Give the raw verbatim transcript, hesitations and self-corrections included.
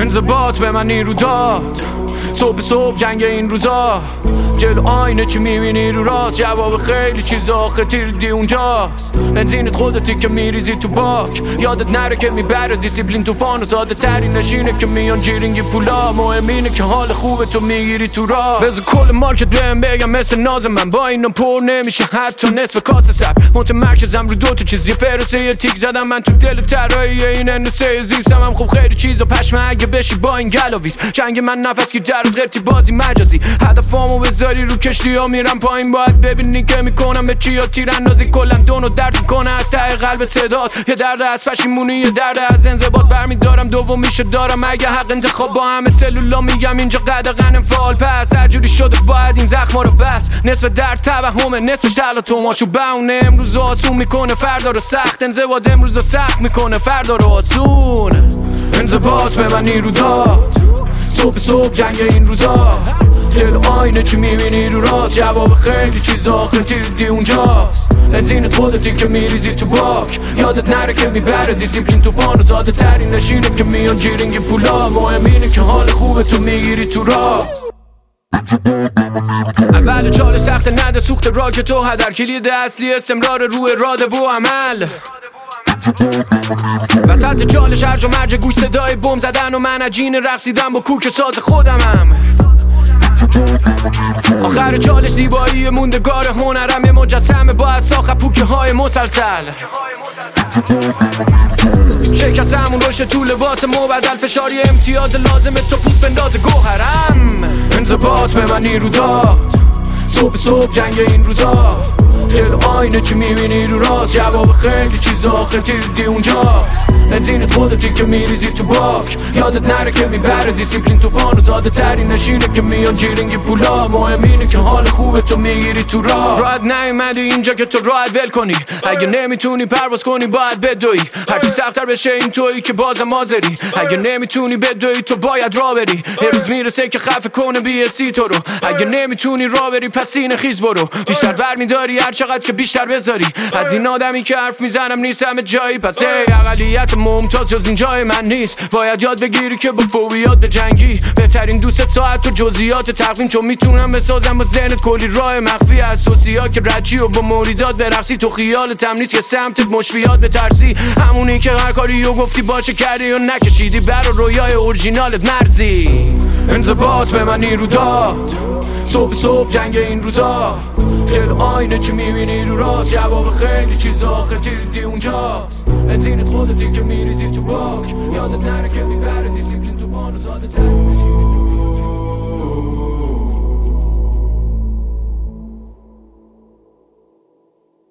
انضباط به من نیرو داد، صبح صبح جنگ این روزا، جلو آینه چی میبینی رو راست، جواب خیلی چیزا آخه تیردی اونجاست. بنزینت خودتی که میریزی تو باک، یادت نره که میبره دیسیپلین توفان و ساده ترین نشینه که میان جیرینگی پولا. مهم اینه که حال خوبه تو میگیری تو راه. بذار کل مارکت بهم بگم مثل ناز من، با اینا پر نمیشه حتی نصف کاسه سب. متمرکزم رو دو تا چیز، یه پروسه یه تیک زدم من تو دل طراحی این اندوسه زیستم. هم خوب خیلی چیزا پشمه اگه بشی با این گلاویز. جنگ من نفس که در از غیرتی بازی مجازی، هدفامو بذاری رو کشتی ها میرم پایین. باید ببینی که میکنم به چی ها تیراندازی. کلم دونو درد میکنه از ته قلب صداد، یه درد از پشیمونی یه درد از انضباط برمیدارم. دومیشو دارم اگه حق انتخاب با همه سلولا میگم اینجا قدغن فعال. پس هر جوری شده باید این زخما رو بس. نصف درد توهمه نصفش تلا توماشو بونه. امروز آسون میکنه فردا رو سخت، انضباط امروز رو سخت میکنه فردا رو آسون. انضباط به من نیرو داد، صبح صبح جنگ این روزا، جلو آینه چی میبینی رو راست، جواب خیلی چیزا آخه تیردی اونجاست. بنزینت خودتی که میریزی تو باک، یادت نره که میبره دیسیپلین توفان و ساده ترین نشینه که میان جیرینگی پولا. مهم اینه که حال خوبه تو میگیری تو راه. اول چاله سخت نده سوخت راک تو هدر، کلید اصلی استمرار روی راده و عمل. وسط چالش هرجا مرج گوش صدای بم زدن و من عجین رقصیدم با کوک ساز خودمم. آخر چالش زیبایی موندگار هنرم مجسمه با اساخ پوکه های مسلسل. شرکتمون رشد تو لباس مبدل، فشاری امتیاز لازمه تو پوست بنداز گوهرم. انضباط به من نیرو داد، صبح صبح جنگ این روزا، جلو آینه چی میبینی رو راست، جواب خیلی چیزا آخه تیردی اونجاست. بنزینت خودتی که میریزی تو باک، یادت نره که میبره دیسیپلین توفان و ساده ترین نشینه که میان جیرینگی پولا. مهم اینه که حال خوبه تو میگیری تو راه. راحت نیومدی اینجا که تو راحت ول کنی، اگه نمیتونی پرواز کنی باید بدوی. هرچی سخت‌تر بشه این تویی که بازم حاضری، اگه نمیتونی بدوی تو باید راه بری. یه روز میرسه که خفه کنه بی‌اسی تو رو، اگه نمیتونی راه بری پس سینه خیز برو. بیشتر برمیداری هر چقدر که بیشتر بذاری، از این آدمی که حرف میزنم نیستم جایی. پس ای اقلیت ممتاز جز این جای من نیست، باید یاد بگیری که با فوبیات به جنگی. بهترین دوست ساعت تو جزئیات تقویم، چون میتونم بسازم با ذهنت کلی راه مخفی از توصیات که رچی و با موریدات برقصی. تو خیال تمنیز که سمتت مشفیات بترسی، همونی که هر کاری و گفتی باشه کردی و نکشیدی برا رویای اورجینالت مرزی. انضباط به من نیرو داد، صبح صبح جنگ این روزا، جلو آینه چی میبینی رو راست، جواب خیلی چیزا آخه تیردی اونجاست. بنزینت خودتی که میریزی تو باک، یادت نره که میبره دیسیپلین توفان و ساده ترین نشینه که میان جیرینگی پولا.